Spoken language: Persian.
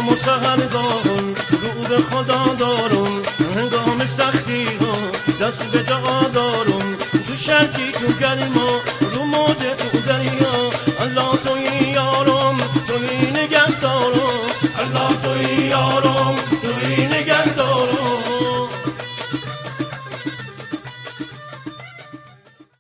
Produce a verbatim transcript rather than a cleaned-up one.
شام و سحرگاهون رو به خدا دارم هنگام سختی ها دست به دعا دارم تو شرکی تو گرما رو موج تو دریا